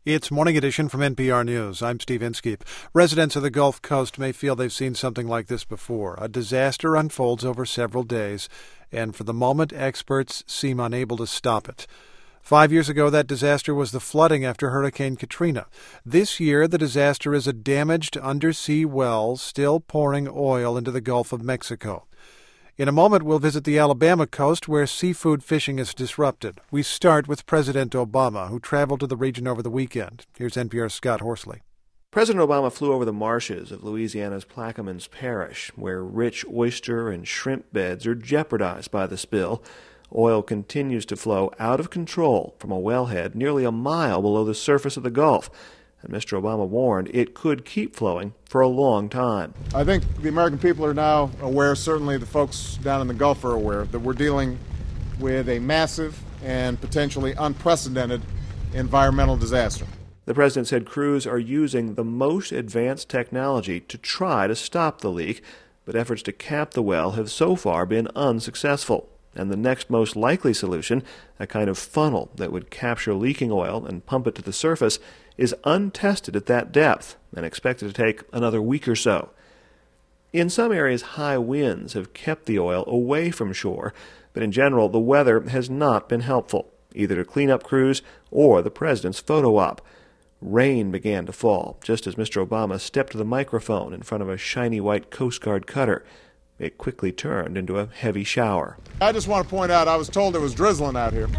It's Morning Edition from NPR News. I'm Steve Inskeep. Residents of the Gulf Coast may feel they've seen something like this before. A disaster unfolds over several days, and for the moment, experts seem unable to stop it. 5 years ago, that disaster was the flooding after Hurricane Katrina. This year, the disaster is a damaged undersea well still pouring oil into the Gulf of Mexico. In a moment, we'll visit the Alabama coast where seafood fishing is disrupted. We start with President Obama, who traveled to the region over the weekend. Here's NPR's Scott Horsley. President Obama flew over the marshes of Louisiana's Plaquemines Parish, where rich oyster and shrimp beds are jeopardized by the spill. Oil continues to flow out of control from a wellhead nearly a mile below the surface of the Gulf. And Mr. Obama warned it could keep flowing for a long time. I think the American people are now aware, certainly the folks down in the Gulf are aware, that we're dealing with a massive and potentially unprecedented environmental disaster. The president said crews are using the most advanced technology to try to stop the leak, but efforts to cap the well have so far been unsuccessful. And the next most likely solution, a kind of funnel that would capture leaking oil and pump it to the surface, is untested at that depth and expected to take another week or so. In some areas, high winds have kept the oil away from shore, but in general, the weather has not been helpful, either to cleanup crews or the president's photo op. Rain began to fall just as Mr. Obama stepped to the microphone in front of a shiny white Coast Guard cutter. It quickly turned into a heavy shower. I just want to point out, I was told it was drizzling out here.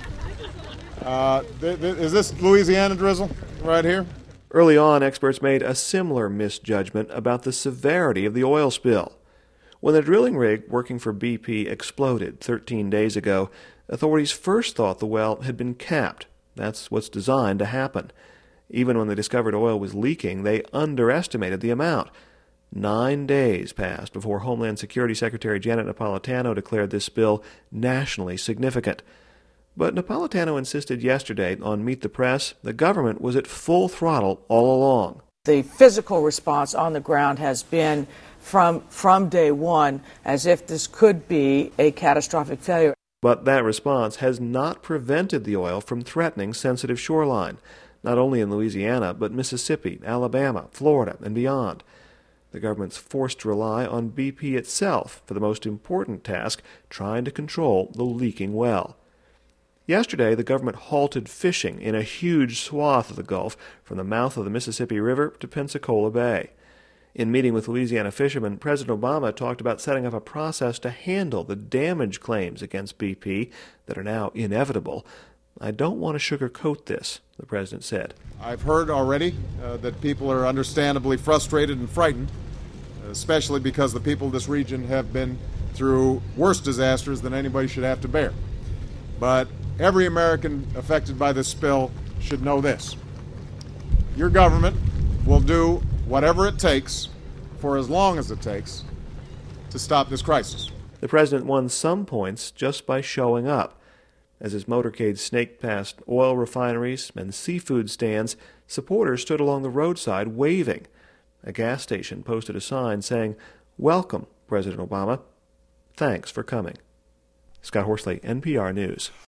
Is this Louisiana drizzle right here? Early on, experts made a similar misjudgment about the severity of the oil spill. When the drilling rig working for BP exploded 13 days ago, authorities first thought the well had been capped. That's what's designed to happen. Even when they discovered oil was leaking, they underestimated the amount. 9 days passed before Homeland Security Secretary Janet Napolitano declared this spill nationally significant. But Napolitano insisted yesterday on Meet the Press the government was at full throttle all along. The physical response on the ground has been from day one as if this could be a catastrophic failure. But that response has not prevented the oil from threatening sensitive shoreline, not only in Louisiana, but Mississippi, Alabama, Florida, and beyond. The government's forced to rely on BP itself for the most important task, trying to control the leaking well. Yesterday, the government halted fishing in a huge swath of the Gulf from the mouth of the Mississippi River to Pensacola Bay. In meeting with Louisiana fishermen, President Obama talked about setting up a process to handle the damage claims against BP that are now inevitable. I don't want to sugarcoat this, the president said. I've heard already that people are understandably frustrated and frightened, especially because the people of this region have been through worse disasters than anybody should have to bear. But every American affected by this spill should know this. Your government will do whatever it takes for as long as it takes to stop this crisis. The president won some points just by showing up. As his motorcade snaked past oil refineries and seafood stands, supporters stood along the roadside waving. A gas station posted a sign saying, "Welcome, President Obama. Thanks for coming." Scott Horsley, NPR News.